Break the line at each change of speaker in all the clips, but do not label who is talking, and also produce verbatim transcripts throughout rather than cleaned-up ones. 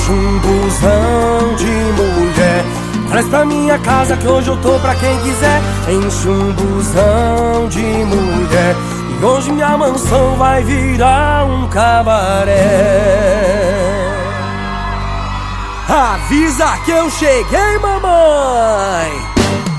Enche um busão de mulher, traz pra minha casa que hoje eu tô pra quem quiser. Enche um busão de mulher, e hoje minha mansão vai virar um cabaré. Avisa que eu cheguei, mamãe!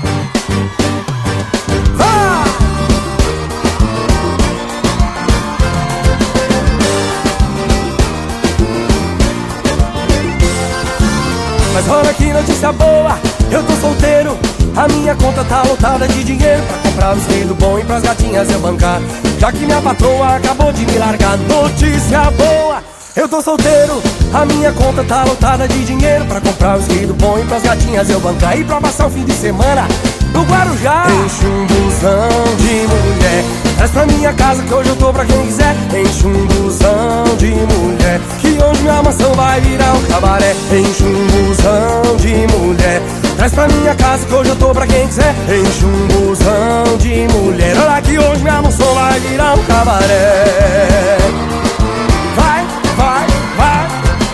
Mas olha que notícia boa, eu tô solteiro. A minha conta tá lotada de dinheiro pra comprar o vestido bom e pras gatinhas eu bancar, já que minha patroa acabou de me largar. Notícia boa, eu tô solteiro. A minha conta tá lotada de dinheiro pra comprar o vestido bom e pras gatinhas eu bancar, e pra passar o fim de semana no Guarujá. Enche um busão de mulher, traz pra minha casa que hoje eu tô pra quem quiser. Enche um busão de mulher, que hoje minha mansão vai virar um cabaré. Enche um busão de mulher, traz pra minha casa que hoje eu tô pra quem quiser. Enche um busão de mulher, olha que hoje minha mansão vai virar um cabaré. Vai, vai, vai.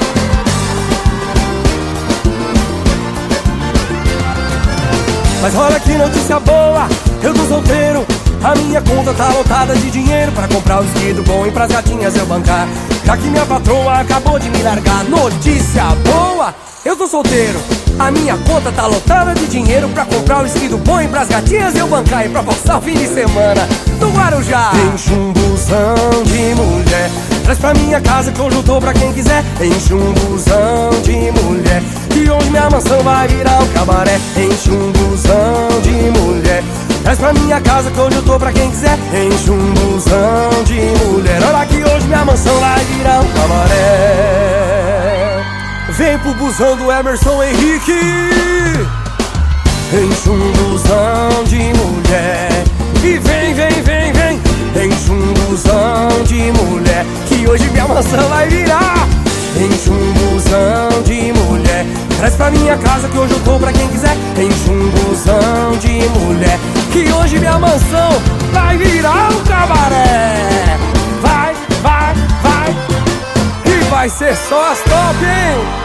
Mas olha que notícia boa, eu tô solteiro. A minha conta tá lotada de dinheiro pra comprar o vestido bom e pras gatinhas eu bancar, já que minha patroa acabou de me largar. Notícia boa, eu tô solteiro. A minha conta tá lotada de dinheiro pra comprar o vestido bom e pras gatinhas eu bancar, e pra passar o fim de semana no Guarujá. Enche um busão de mulher, traz pra minha casa que hoje eu tô pra quem quiser. Enche um busão de mulher, que hoje minha mansão vai virar um cabaré. Enche um busão de mulher, traz pra minha casa que hoje eu tô pra quem quiser. Enche um busão de mulher, olha que hoje minha mansão vai virar um cabaré. Vem pro busão do Emerson Henrique. Enche um busão de mulher, e vem, vem, vem, vem. Enche um busão de mulher, que hoje minha mansão vai virar. Enche um busão de mulher, traz pra minha casa que hoje eu tô pra quem quiser. Enche um busão de mulher, que hoje minha mansão vai virar um cabaré. Vai, vai, vai, e vai ser só as top, hein?